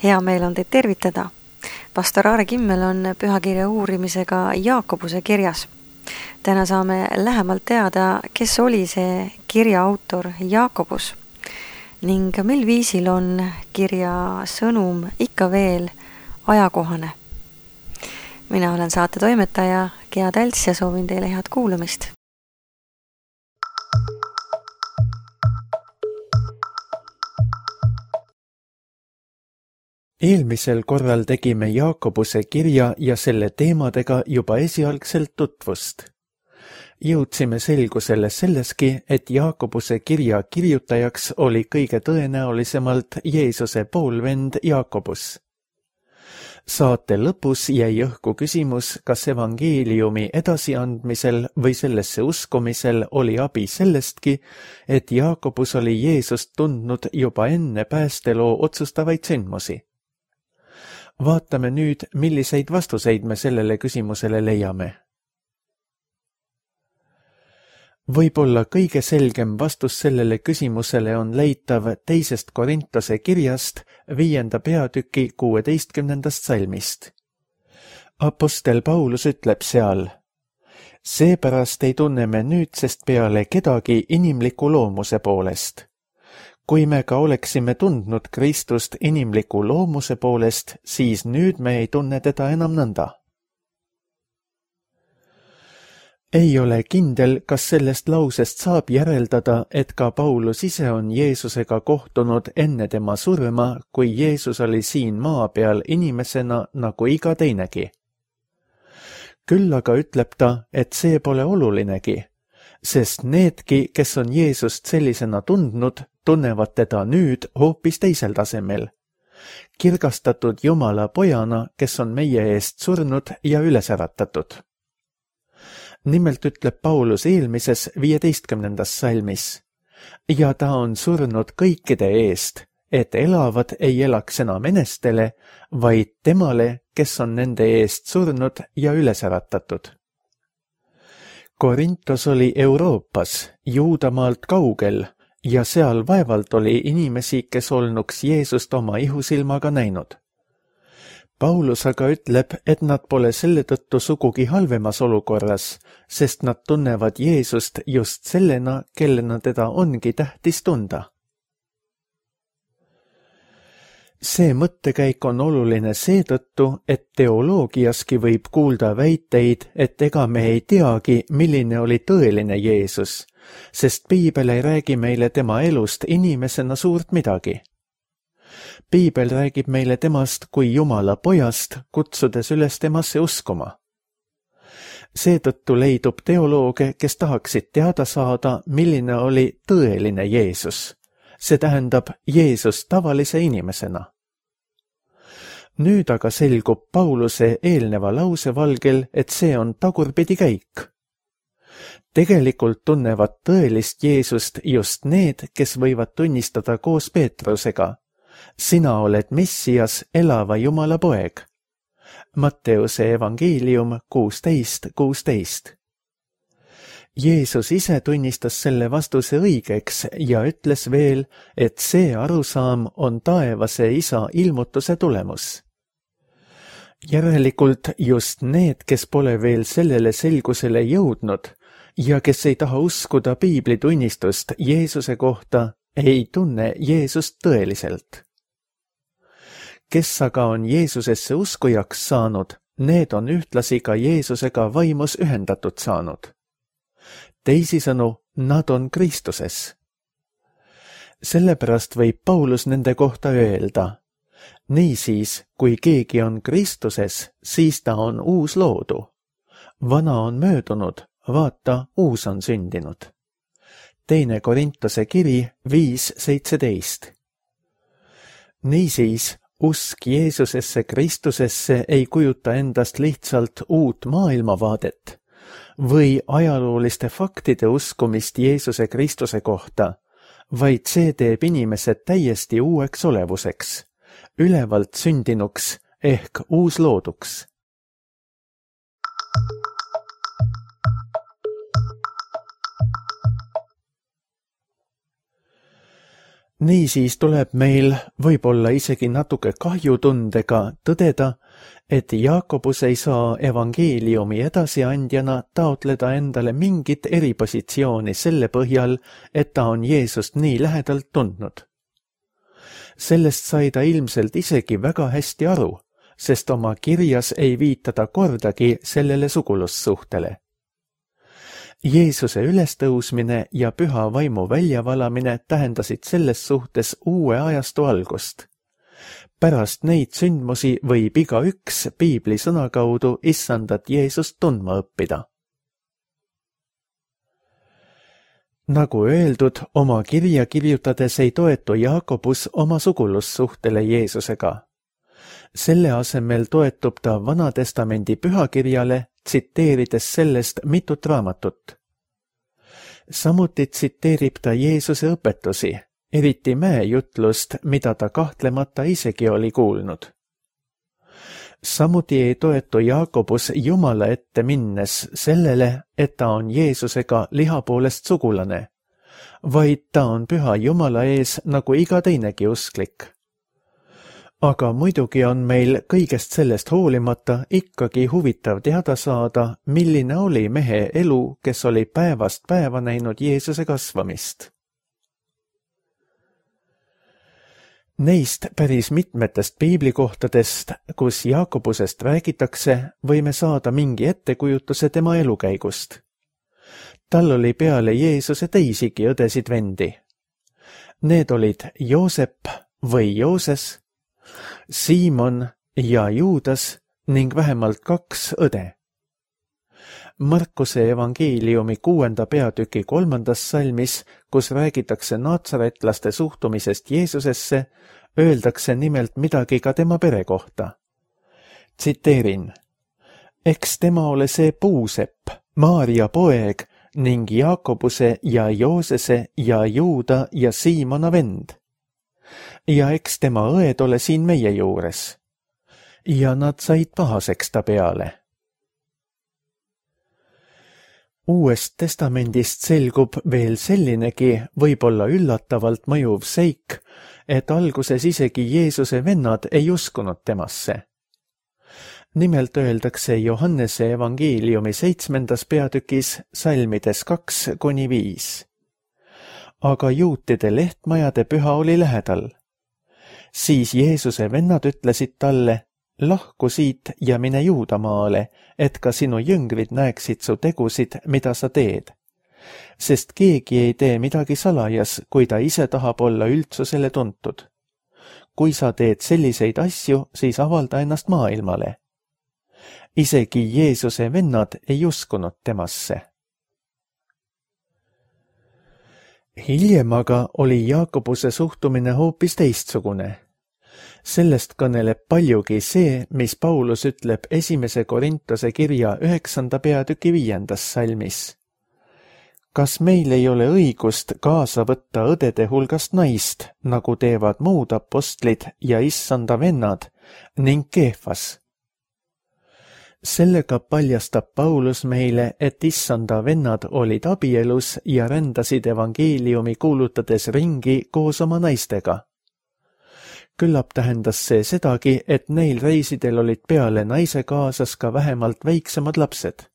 Hea meel on teid tervitada. Pastor Aare Kimmel on pühakirja uurimisega Jaakobuse kirjas. Täna saame lähemalt teada, kes oli see kirja autor Jaakobus ning mil viisil on kirja sõnum ikka veel ajakohane. Mina olen saate toimetaja Gea Tälts ja soovin teile head kuulamist. Eelmisel korral tegime Jaakobuse kirja ja selle teemadega juba esialgselt tutvust. Jõudsime selgusele selleski, et Jaakobuse kirja kirjutajaks oli kõige tõenäolisemalt Jeesuse poolvend Jaakobus. Saate lõpus jäi õhku küsimus, kas evangeeliumi edasiandmisel või sellesse uskumisel oli abi sellestki, et Jaakobus oli Jeesust tundnud juba enne päästeloo otsustavaid sündmusi. Vaatame nüüd, milliseid vastuseid me sellele küsimusele leiame. Võib-olla kõige selgem vastus sellele küsimusele on leitav 2. Korintuse kirjast 5. peatüki 16. salmist. Apostel Paulus ütleb seal: Seepärast ei tunne me nüüdsest peale kedagi inimliku loomuse poolest. Kui me ka oleksime tundnud Kristust inimliku loomuse poolest, siis nüüd me ei tunne teda enam nõnda. Ei ole kindel, kas sellest lausest saab järeldada, et ka Paulus ise on Jeesusega kohtunud enne tema surma, kui Jeesus oli siin maa peal inimesena nagu iga teinegi. Küll aga ütleb ta, et see pole olulinegi, sest needki, kes on Jeesust sellisena tundnud, tunnevad teda nüüd hoopis teisel tasemel. Kirgastatud Jumala pojana, kes on meie eest surnud ja üles äratatud. Nimelt ütleb Paulus eelmises 15. salmis: Ja ta on surnud kõikide eest, et elavad ei elaks enam enestele, vaid temale, kes on nende eest surnud ja üles äratatud. Korintos oli Euroopas, Juudamaalt kaugel, ja seal vaevalt oli inimesi, kes olnuks Jeesust oma ihusilmaga näinud. Paulus aga ütleb, et nad pole selle tõttu sugugi halvemas olukorras, sest nad tunnevad Jeesust just sellena, kellena teda ongi tähtis tunda. See mõttekäik on oluline seetõttu, et teoloogiaski võib kuulda väiteid, et ega me ei teagi, milline oli tõeline Jeesus, sest Piibel ei räägi meile tema elust inimesena suurt midagi. Piibel räägib meile temast kui Jumala pojast, kutsudes üles temasse uskuma. Seetõttu leidub teolooge, kes tahaksid teada saada, milline oli tõeline Jeesus. See tähendab Jeesus tavalise inimesena. Nüüd aga selgub Pauluse eelneva lause valgel, et see on tagurpidi käik. Tegelikult tunnevad tõelist Jeesust just need, kes võivad tunnistada koos Peetrusega: Sina oled Messias, elava Jumala poeg. Matteuse evangeelium 16:16. Jeesus ise tunnistas selle vastuse õigeks ja ütles veel, et see arusaam on taevase isa ilmutuse tulemus. Järelikult just need, kes pole veel sellele selgusele jõudnud ja kes ei taha uskuda Piibli tunnistust Jeesuse kohta, ei tunne Jeesust tõeliselt. Kes aga on Jeesusesse uskujaks saanud, need on ühtlasi ka Jeesusega vaimus ühendatud saanud. Teisisõnu, nad on Kristuses. Sellepärast võib Paulus nende kohta öelda: Niisiis, kui keegi on Kristuses, siis ta on uus loodu. Vana on möödunud, vaata, uus on sündinud. 2. Korintuse kiri 5:17. Niisiis, usk Jeesusesse Kristusesse ei kujuta endast lihtsalt uut maailmavaadet või ajalooliste faktide uskumist Jeesuse Kristuse kohta, vaid see teeb inimesed täiesti uueks olevuseks, ülevalt sündinuks ehk uuslooduks. Niisiis tuleb meil võib-olla isegi natuke kahjutundega tõdeda, et Jaakobus ei saa evangeeliumi edasiandjana taotleda endale mingit eripositsiooni selle põhjal, et ta on Jeesust nii lähedalt tundnud. Sellest sai ta ilmselt isegi väga hästi aru, sest oma kirjas ei viita ta kordagi sellele sugulussuhtele. Jeesuse ülestõusmine ja püha vaimu väljavalamine tähendasid selles suhtes uue ajastu algust. Pärast neid sündmusi võib igaüks piibli sõna kaudu issandat Jeesust tundma õppida. Nagu öeldud, oma kirja kirjutades ei toetu Jaakobus oma sugulussuhtele Jeesusega. Selle asemel toetub ta Vanatestamendi pühakirjale, tsiteerides sellest mitut raamatut. Samuti tsiteerib ta Jeesuse õpetusi, eriti mäejutlust, mida ta kahtlemata isegi oli kuulnud. Samuti ei toetu Jaakobus Jumala ette minnes sellele, et ta on Jeesusega liha poolest sugulane, vaid ta on püha Jumala ees nagu iga teinegi usklik. Aga muidugi on meil kõigest sellest hoolimata ikkagi huvitav teada saada, milline oli mehe elu, kes oli päevast päeva näinud Jeesuse kasvamist. Neist päris mitmetest piiblikohtadest, kus Jaakobusest räägitakse, võime saada mingi ettekujutuse tema elukäigust. Tal oli peale Jeesuse teisigi õdesid-vendi. Need olid Joosep või Jooses, Siimon ja Juudas ning vähemalt 2 õde. Markuse evangeeliumi 6. peatüki 3. salmis, kus räägitakse naatsaretlaste suhtumisest Jeesusesse, öeldakse nimelt midagi ka tema pere kohta. Tsiteerin: eks tema ole see Puusepp, Maaria poeg ning Jaakobuse ja Joosese ja Juuda ja Siimona vend. Ja eks tema õed ole siin meie juures. Ja nad said pahaseks ta peale. Uuest testamendist selgub veel sellinegi võib-olla üllatavalt mõjuv seik, et alguses isegi Jeesuse vennad ei uskunud temasse. Nimelt öeldakse Johannese evangeeliumi 7. peatükis salmides 2-5. Aga juutide lehtmajade püha oli lähedal. Siis Jeesuse vennad ütlesid talle: lahku siit ja mine Juudamaale, et ka sinu jüngrid näeksid su tegusid, mida sa teed. Sest keegi ei tee midagi salajas, kui ta ise tahab olla üldsusele tuntud. Kui sa teed selliseid asju, siis avalda ennast maailmale. Isegi Jeesuse vennad ei uskunud temasse. Hiljem aga oli Jaakobuse suhtumine hoopis teistsugune. Sellest kõneleb paljugi see, mis Paulus ütleb 1. Korintuse kirja 9. peatüki 5. salmis. Kas meil ei ole õigust kaasa võtta õdede hulgast naist, nagu teevad muud apostlid ja issanda vennad ning Keefas? Sellega paljastab Paulus meile, et issanda vennad olid abielus ja rändasid evangeeliumi kuulutades ringi koos oma naistega. Küllap tähendas see sedagi, et neil reisidel olid peale naise kaasas ka vähemalt väiksemad lapsed.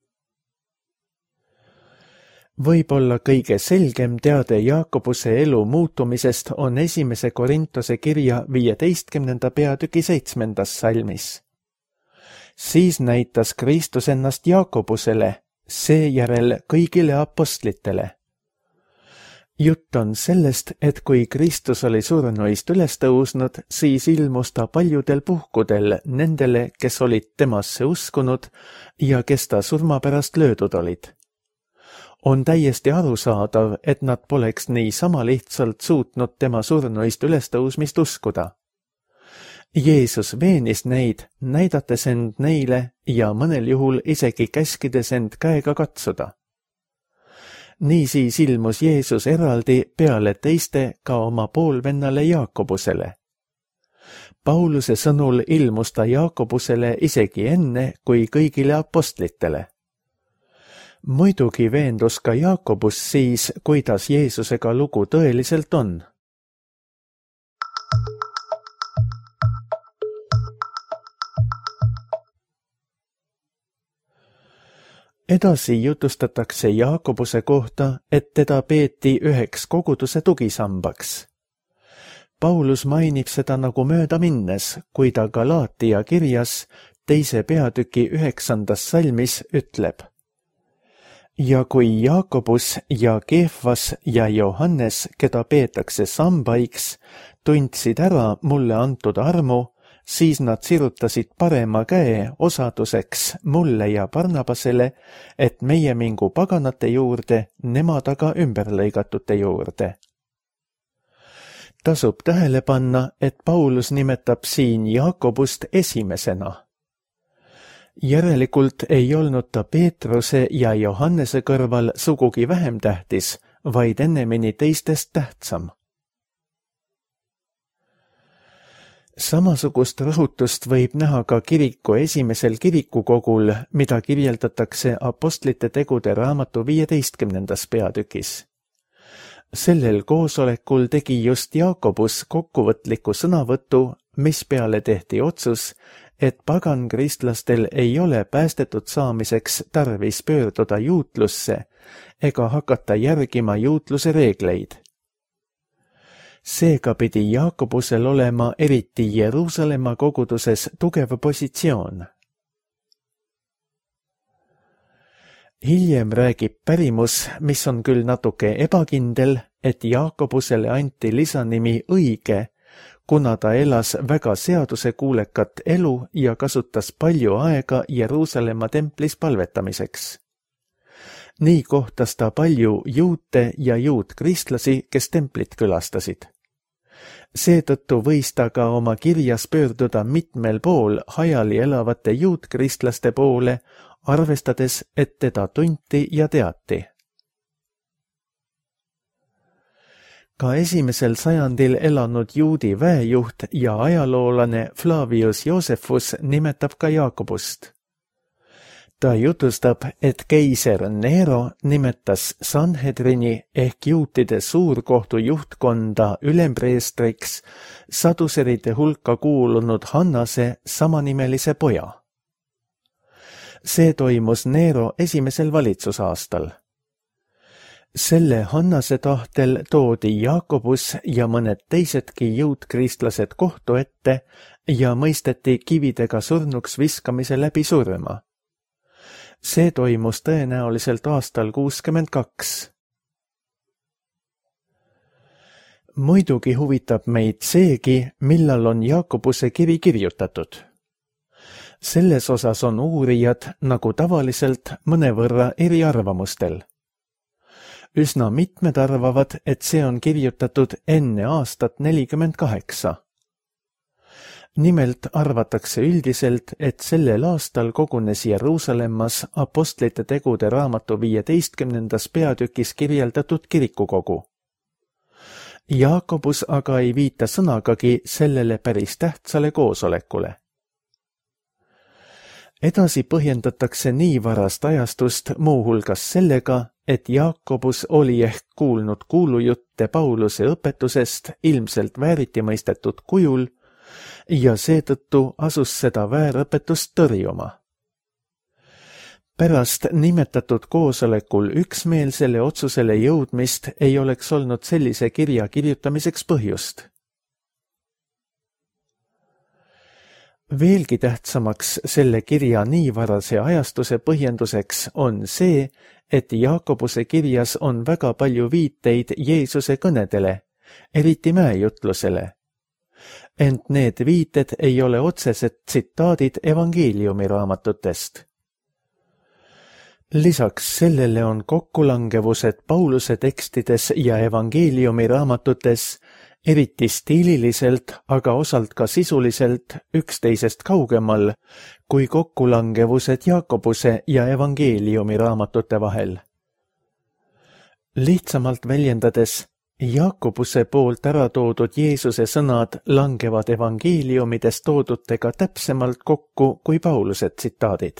Võib-olla kõige selgem teade Jaakobuse elu muutumisest on 1. Korintuse kirja 15. peatüki 7. salmis. Siis näitas Kristus ennast Jaakobusele, seejärel kõigile apostlitele. Jutt on sellest, et kui Kristus oli surnuist üles tõusnud, siis ilmus ta paljudel puhkudel nendele, kes olid temasse uskunud ja kes ta surma pärast löödud olid. On täiesti arusaadav, et nad poleks niisama lihtsalt suutnud tema surnuist ülestõusmist uskuda. Jeesus veenis neid, näidates end neile ja mõnel juhul isegi käskides end käega katsuda. Niisiis ilmus Jeesus eraldi peale teiste ka oma poolvennale Jaakobusele. Pauluse sõnul ilmus ta Jaakobusele isegi enne kui kõigile apostlitele. Muidugi veendus ka Jaakobus siis, kuidas Jeesusega lugu tõeliselt on. Edasi jutustatakse Jaakobuse kohta, et teda peeti üheks koguduse tugisambaks. Paulus mainib seda nagu mööda minnes, kui ta Galaatia kirjas 2. peatüki 9. salmis ütleb: ja kui Jaakobus ja Keefas ja Johannes, keda peetakse sambaiks, tundsid ära mulle antud armu, siis nad sirutasid parema käe osaduseks mulle ja Barnabasele, et meie mingu paganate juurde, nemad aga ümberlõigatute juurde. Tasub tähele panna, et Paulus nimetab siin Jaakobust esimesena. Järelikult ei olnud ta Peetruse ja Johannese kõrval sugugi vähem tähtis, vaid ennemini teistest tähtsam. Samasugust rõhutust võib näha ka kiriku esimesel kirikukogul, mida kirjeldatakse Apostlite tegude raamatu 15. peatükis. Sellel koosolekul tegi just Jaakobus kokkuvõtliku sõnavõtu, mispeale tehti otsus, et pagankristlastel ei ole päästetud saamiseks tarvis pöörduda juutlusse ega hakata järgima juutluse reegleid. Seega pidi Jaakobusel olema eriti Jeruusalemma koguduses tugev positsioon. Hiljem räägib pärimus, mis on küll natuke ebakindel, et Jaakobusele anti lisanimi õige, kuna ta elas väga seadusekuulekat elu ja kasutas palju aega Jeruusalemma templis palvetamiseks. Nii kohtas ta palju juute ja juutkristlasi, kes templit külastasid. Seetõttu võis ta ka oma kirjas pöörduda mitmel pool hajali elavate juutkristlaste poole, arvestades, et teda tunti ja teati. Ka 1. sajandil elanud juudi väejuht ja ajaloolane Flavius Josephus nimetab ka Jaakobust. Ta jutustab, et keiser Nero nimetas Sanhedrini ehk juutide suurkohtu juhtkonda ülempreestriks saduseride hulka kuulunud Hannase samanimelise poja. See toimus Nero esimesel valitsusaastal. Selle Hannase tahtel toodi Jaakobus ja mõned teisedki juutkristlased kohtu ette ja mõisteti kividega surnuks viskamise läbi surma. See toimus tõenäoliselt aastal 62. Muidugi huvitab meid seegi, millal on Jaakobuse kiri kirjutatud. Selles osas on uurijad, nagu tavaliselt, mõnevõrra eriarvamustel. Üsna mitmed arvavad, et see on kirjutatud enne aastat 48. Nimelt arvatakse üldiselt, et sellel aastal kogunes Jeruusalemmas Apostlite tegude raamatu 15. peatükis kirjeldatud kirikukogu. Jaakobus aga ei viita sõnagagi sellele päris tähtsale koosolekule. Edasi põhjendatakse nii varast ajastust muuhulgas sellega, et Jaakobus oli ehk kuulnud kuulujutte Pauluse õpetusest ilmselt vääriti mõistetud kujul ja seetõttu asus seda väärõpetust tõrjuma. Pärast nimetatud koosolekul üksmeelsele otsusele jõudmist ei oleks olnud sellise kirja kirjutamiseks põhjust. Veelgi tähtsamaks selle kirja nii varase ajastuse põhjenduseks on see, et Jaakobuse kirjas on väga palju viiteid Jeesuse kõnedele, eriti mäejutlusele. Ent need viited ei ole otsesed tsitaadid evangeeliumi raamatutest. Lisaks sellele on kokkulangevused Pauluse tekstides ja evangeeliumi raamatutes eriti stiililiselt, aga osalt ka sisuliselt üksteisest kaugemal kui kokkulangevused Jaakobuse ja evangeeliumi raamatute vahel. Lihtsamalt väljendades, Jaakobuse poolt ära toodud Jeesuse sõnad langevad evangeeliumides toodutega täpsemalt kokku kui Pauluse tsitaadid.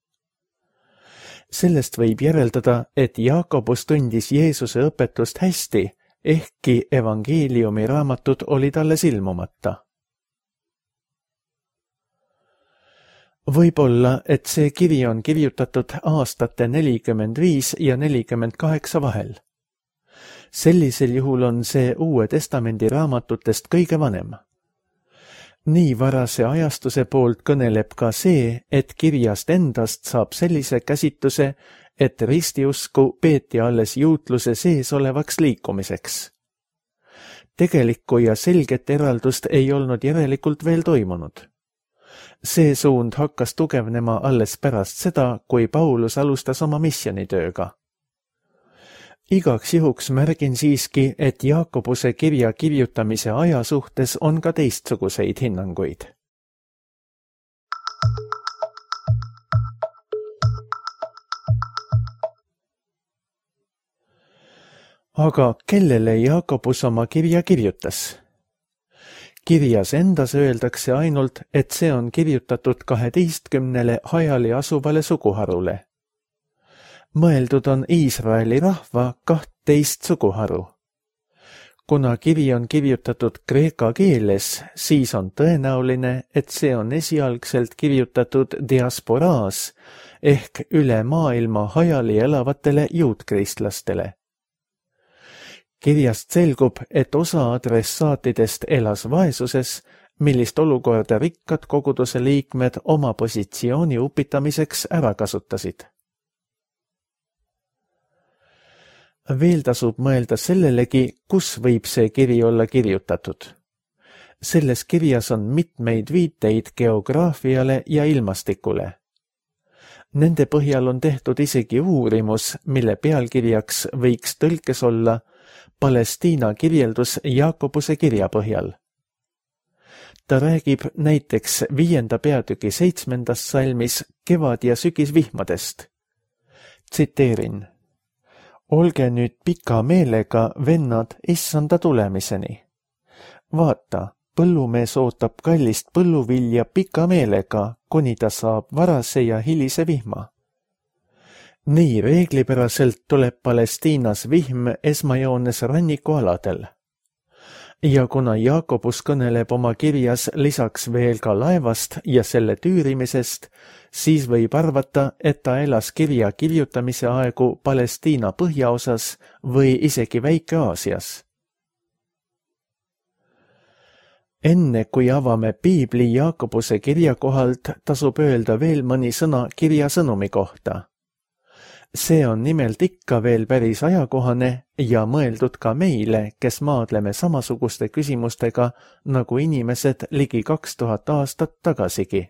Sellest võib järeldada, et Jaakobus tundis Jeesuse õpetust hästi, ehkki evangeeliumi raamatud olid alles ilmumata. Võib-olla, et see kiri on kirjutatud aastate 45 ja 48 vahel. Sellisel juhul on see Uue Testamendi raamatutest kõige vanem. Nii varase ajastuse poolt kõneleb ka see, et kirjast endast saab sellise käsituse, et ristiusku peeti alles juutluse sees olevaks liikumiseks. Tegelikku ja selget eraldust ei olnud järelikult veel toimunud. See suund hakkas tugevnema alles pärast seda, kui Paulus alustas oma missioonitööga. Igaks juhuks märgin siiski, et Jaakobuse kirja kirjutamise aja suhtes on ka teistsuguseid hinnanguid. Aga kellele Jaakobus oma kirja kirjutas? Kirjas endas öeldakse ainult, et see on kirjutatud 12 hajali asuvale suguharule. Mõeldud on Iisraeli rahva 12 suguharu. Kuna kiri on kirjutatud kreeka keeles, siis on tõenäoline, et see on esialgselt kirjutatud diasporaas ehk üle maailma hajali elavatele juutkristlastele. Kirjast selgub, et osa adressaatidest elas vaesuses, millist olukorda rikkad koguduse liikmed oma positsiooni upitamiseks ära kasutasid. Veel tasub mõelda sellelegi, kus võib see kiri olla kirjutatud. Selles kirjas on mitmeid viiteid geograafiale ja ilmastikule. Nende põhjal on tehtud isegi uurimus, mille pealkirjaks võiks tõlkes olla Palestiina kirjeldus Jaakobuse kirja põhjal. Ta räägib näiteks 5. peatüki 7. salmis kevad- ja sügisvihmadest. Tsiteerin. Olge nüüd pika meelega, vennad, issanda tulemiseni. Vaata, põllumees ootab kallist põlluvilja pika meelega, kuni ta saab varase ja hilise vihma. Nii reeglipäraselt tuleb Palestiinas vihm esmajoones rannikualadel. Ja kuna Jaakobus kõneleb oma kirjas lisaks veel ka laevast ja selle tüürimisest, siis võib arvata, et ta elas kirja kirjutamise aegu Palestiina põhjaosas või isegi Väike-Aasias. Enne kui avame Piibli Jaakobuse kirja kohalt, tasub öelda veel mõni sõna kirja sõnumi kohta. See on nimelt ikka veel päris ajakohane ja mõeldud ka meile, kes maadleme samasuguste küsimustega nagu inimesed ligi 2000 aastat tagasigi.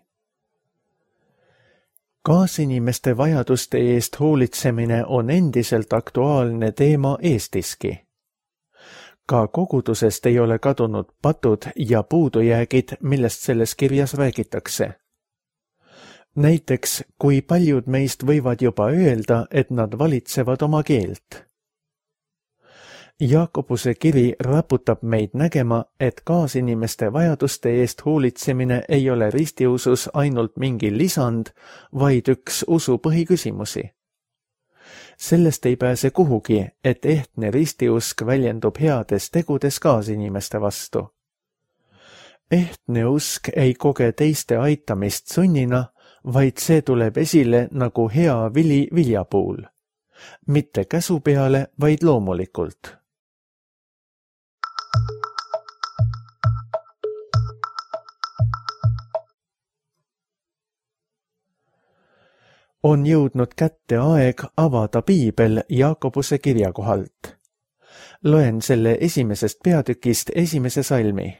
Kaasinimeste vajaduste eest hoolitsemine on endiselt aktuaalne teema Eestiski. Ka kogudusest ei ole kadunud patud ja puudujäägid, millest selles kirjas räägitakse. Näiteks, kui paljud meist võivad juba öelda, et nad valitsevad oma keelt. Jaakobuse kiri raputab meid nägema, et kaasinimeste vajaduste eest hoolitsemine ei ole ristiusus ainult mingi lisand, vaid üks usu põhiküsimusi. Sellest ei pääse kuhugi, et ehtne ristiusk väljendub heades tegudes kaasinimeste vastu. Ehtne usk ei koge teiste aitamist sunnina, vaid see tuleb esile nagu hea vili viljapuul. Mitte käsu peale, vaid loomulikult. On jõudnud kätte aeg avada Piibel Jaakobuse kirja kohalt. Loen selle esimesest peatükist esimese salmi.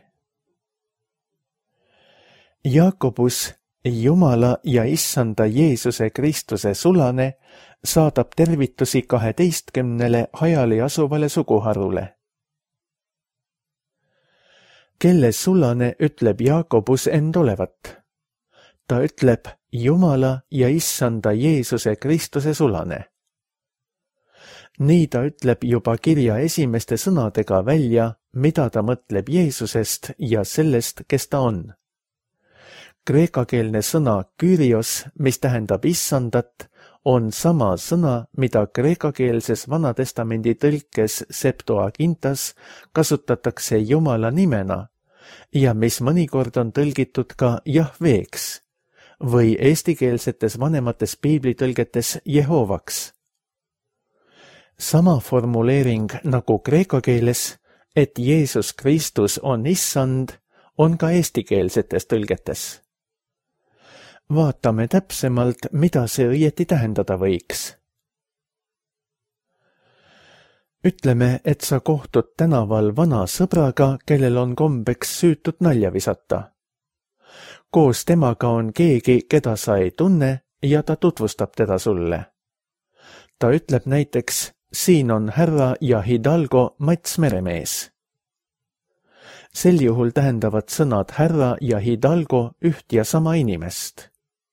Jaakobus, Jumala ja issanda Jeesuse Kristuse sulane, saadab tervitusi 12 hajali asuvale suguharule. Kelle sulane ütleb Jaakobus end olevat? Ta ütleb Jumala ja issanda Jeesuse Kristuse sulane. Nii ta ütleb juba kirja esimeste sõnadega välja, mida ta mõtleb Jeesusest ja sellest, kes ta on. Kreekakeelne sõna Kyrios, mis tähendab issandat, on sama sõna, mida kreekakeelses Vanatestamendi tõlkes Septuagintas kasutatakse Jumala nimena ja mis mõnikord on tõlgitud ka Jahveeks või eestikeelsetes vanemates piiblitõlgetes Jehovaks. Sama formuleering nagu kreeka keeles, et Jeesus Kristus on issand, on ka eestikeelsetes tõlgetes. Vaatame täpsemalt, mida see õieti tähendada võiks. Ütleme, et sa kohtud tänaval vana sõbraga, kellel on kombeks süütut nalja visata. Koos temaga on keegi, keda sa ei tunne ja ta tutvustab teda sulle. Ta ütleb näiteks, siin on härra ja Hidalgo Mats Meremees. Sel juhul tähendavad sõnad härra ja Hidalgo üht ja sama inimest.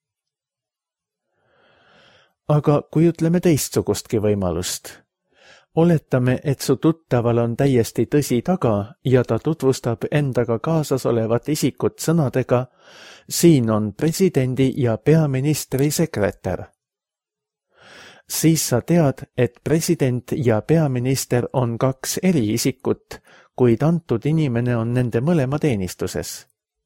Aga kui ütleme teistsugustki võimalust, oletame, et su tuttaval on täiesti tõsi taga ja ta tutvustab endaga kaasas olevat isikut sõnadega, siin on presidendi ja peaministri sekretär. Siis sa tead, et president ja peaminister on kaks eri isikut, kuid antud inimene on nende mõlema teenistuses.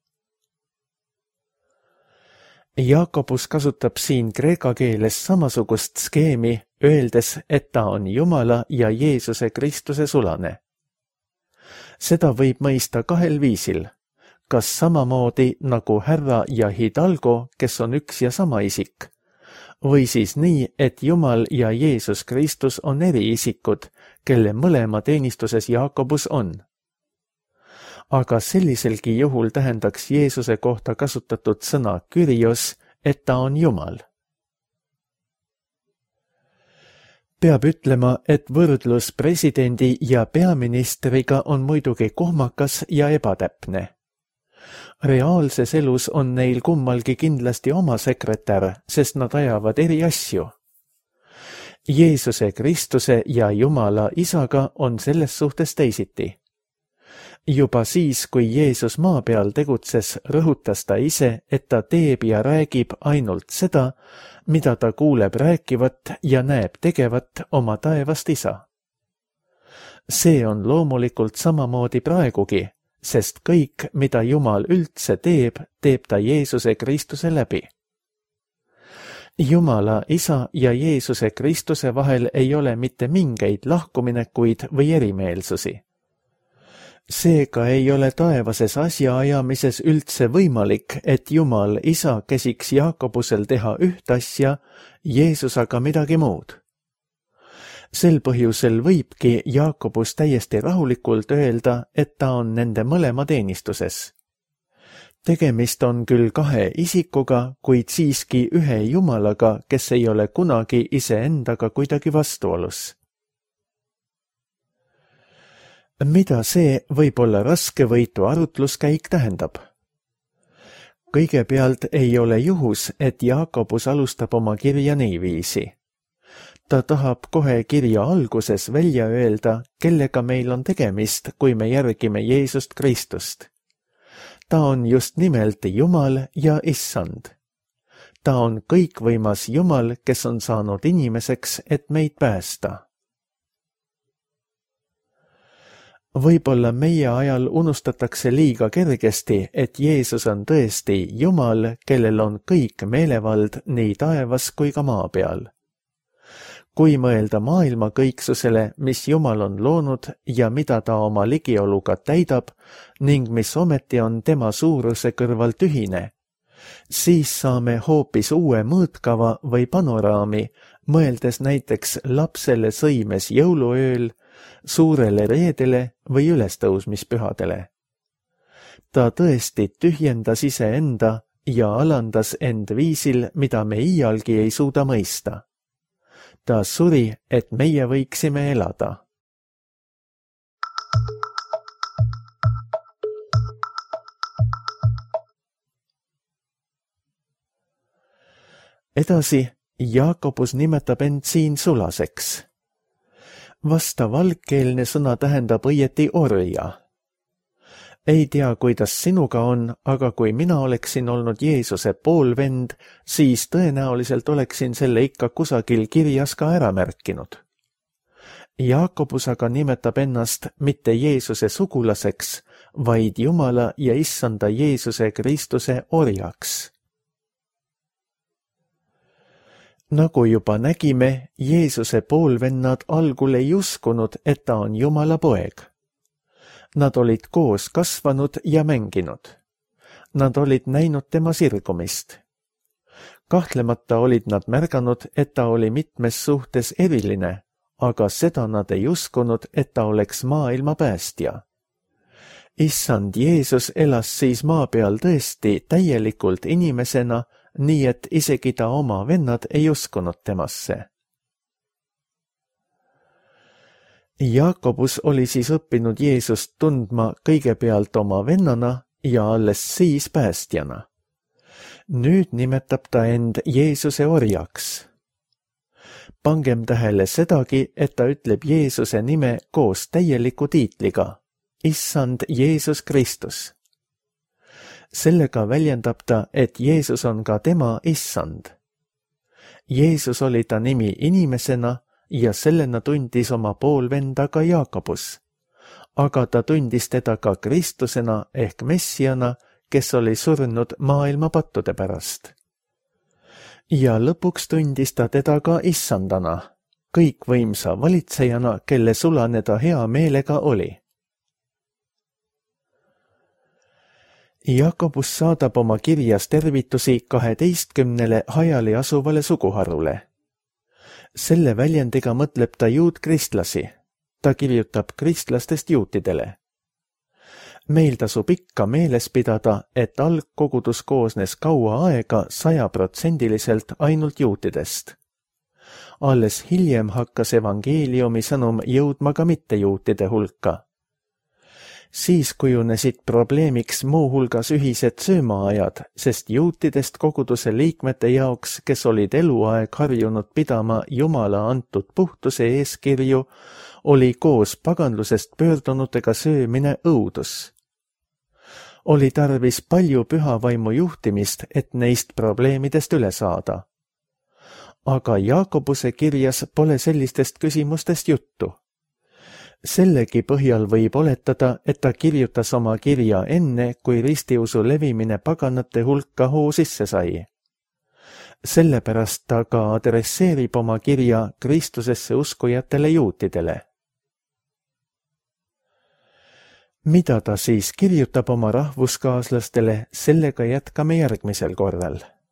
Jaakobus kasutab siin kreeka keeles samasugust skeemi, öeldes, et ta on Jumala ja Jeesuse Kristuse sulane. Seda võib mõista kahel viisil, kas samamoodi nagu härra ja Hidalgo, kes on üks ja sama isik, või siis nii, et Jumal ja Jeesus Kristus on eri isikud, kelle mõlema teenistuses Jaakobus on. Aga selliselgi juhul tähendaks Jeesuse kohta kasutatud sõna Kyrios, et ta on Jumal. Peab ütlema, et võrdlus presidendi ja peaministriga on muidugi kohmakas ja ebatäpne. Reaalses elus on neil kummalgi kindlasti oma sekretär, sest nad ajavad eri asju. Jeesuse Kristuse ja Jumala isaga on selles suhtes teisiti. Juba siis, kui Jeesus maa peal tegutses, rõhutas ta ise, et ta teeb ja räägib ainult seda, mida ta kuuleb rääkivat ja näeb tegevat oma taevast isa. See on loomulikult samamoodi praegugi, sest kõik, mida Jumal üldse teeb, teeb ta Jeesuse Kristuse läbi. Jumala isa ja Jeesuse Kristuse vahel ei ole mitte mingeid lahkuminekuid või erimeelsusi. Seega ei ole taevases asjaajamises üldse võimalik, et Jumal isa käsiks Jaakobusel teha üht asja, Jeesus aga midagi muud. Sel põhjusel võibki Jaakobus täiesti rahulikult öelda, et ta on nende mõlema teenistuses. Tegemist on küll kahe isikuga, kuid siiski ühe Jumalaga, kes ei ole kunagi iseendaga kuidagi vastuolus. Mida see võib olla raskevõitu arutluskäik tähendab? Kõigepealt ei ole juhus, et Jaakobus alustab oma kirja niiviisi. Ta tahab kohe kirja alguses välja öelda, kellega meil on tegemist, kui me järgime Jeesust Kristust. Ta on just nimelt Jumal ja issand. Ta on kõikvõimas Jumal, kes on saanud inimeseks, et meid päästa. Võib-olla meie ajal unustatakse liiga kergesti, et Jeesus on tõesti Jumal, kellel on kõik meelevald nii taevas kui ka maa peal. Kui mõelda maailma kõiksusele, mis Jumal on loonud ja mida ta oma ligioluga täidab ning mis ometi on tema suuruse kõrval tühine, siis saame hoopis uue mõõtkava või panoraami, mõeldes näiteks lapsele sõimes jõuluööl, suurele reedele või ülestõusmispühadele. Ta tõesti tühjendas iseenda ja alandas end viisil, mida me iialgi ei suuda mõista. Ta suri, et meie võiksime elada. Edasi, Jaakobus nimetab end siin sulaseks. Vastav algkeelne sõna tähendab õieti orja. Ei tea, kuidas sinuga on, aga kui mina oleksin olnud Jeesuse poolvend, siis tõenäoliselt oleksin selle ikka kusagil kirjas ka ära märkinud. Jaakobus aga nimetab ennast mitte Jeesuse sugulaseks, vaid Jumala ja issanda Jeesuse Kristuse orjaks. Nagu juba nägime, Jeesuse poolvennad algul ei uskunud, et ta on Jumala poeg. Nad olid koos kasvanud ja mänginud. Nad olid näinud tema sirgumist. Kahtlemata olid nad märganud, et ta oli mitmes suhtes eriline, aga seda nad ei uskunud, et ta oleks maailma päästja. Issand Jeesus elas siis maa peal tõesti täielikult inimesena, nii et isegi ta oma vennad ei uskunud temasse. Jaakobus oli siis õppinud Jeesust tundma kõigepealt oma vennana ja alles siis päästjana. Nüüd nimetab ta end Jeesuse orjaks. Pangem tähele sedagi, et ta ütleb Jeesuse nime koos täieliku tiitliga, Issand Jeesus Kristus. Sellega väljendab ta, et Jeesus on ka tema issand. Jeesus oli ta nimi inimesena ja sellena tundis oma poolvenda ka Jaakobus. Aga ta tundis teda ka Kristusena ehk Messiana, kes oli surnud maailma pattude pärast. Ja lõpuks tundis ta teda ka issandana, kõikvõimsa valitsejana, kelle sulane ta hea meelega oli. Jaakobus saadab oma kirjas tervitusi 12 hajali asuvale suguharule. Selle väljendiga mõtleb ta juutkristlasi. Ta kirjutab kristlastest juutidele. Meil tasub ikka meeles pidada, et algkogudus koosnes kaua aega 100% ainult juutidest. Alles hiljem hakkas evangeeliumi sõnum jõudma ka mittejuutide hulka. Siis kujunesid probleemiks muuhulgas ühised söömaajad, sest juutidest koguduse liikmete jaoks, kes olid eluaeg harjunud pidama Jumala antud puhtuse eeskirju, oli koos paganlusest pöördunutega söömine õudus. Oli tarvis palju püha vaimu juhtimist, et neist probleemidest üle saada. Aga Jaakobuse kirjas pole sellistest küsimustest juttu. Sellegi põhjal võib oletada, et ta kirjutas oma kirja enne, kui ristiusu levimine paganate hulka hoo sisse sai. Sellepärast ta ka adresseerib oma kirja Kristusesse uskujatele juutidele. Mida ta siis kirjutab oma rahvuskaaslastele, sellega jätkame järgmisel korral.